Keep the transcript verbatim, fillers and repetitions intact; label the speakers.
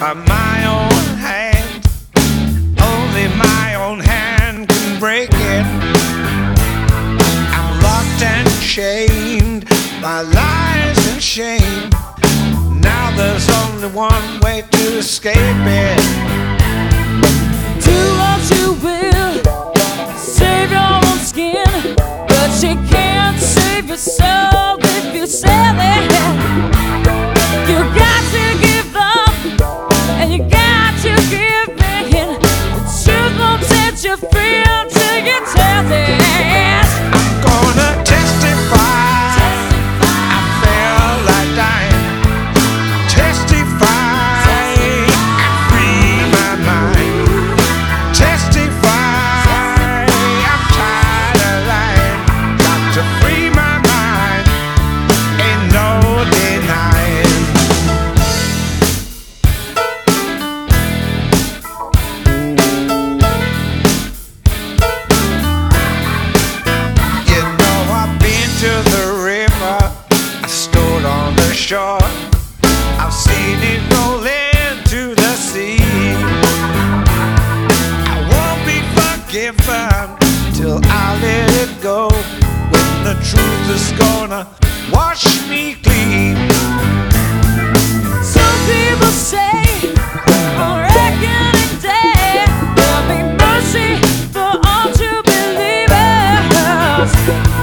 Speaker 1: by my own hand. Only my own hand can break it. I'm locked and chained by lies and shame. Now there's only one way to escape it.
Speaker 2: Do what you will, save your own skin, but you can't save your soul if you sell it. You got to give up, and you got to give in. The truth won't set you free until you tell it.
Speaker 1: I'm gonna testify. I feel like dying. Testify. And free my mind. Testify. I'm tired of lying. Got to free my mind. Ain't no denying. You know I've been to the river, I stood on the shore, I've seen it roll into the sea. I won't be forgiven till I let it go, when the truth is gonna wash me clean.
Speaker 2: Some people say on reckoning day there'll be mercy for all true believers.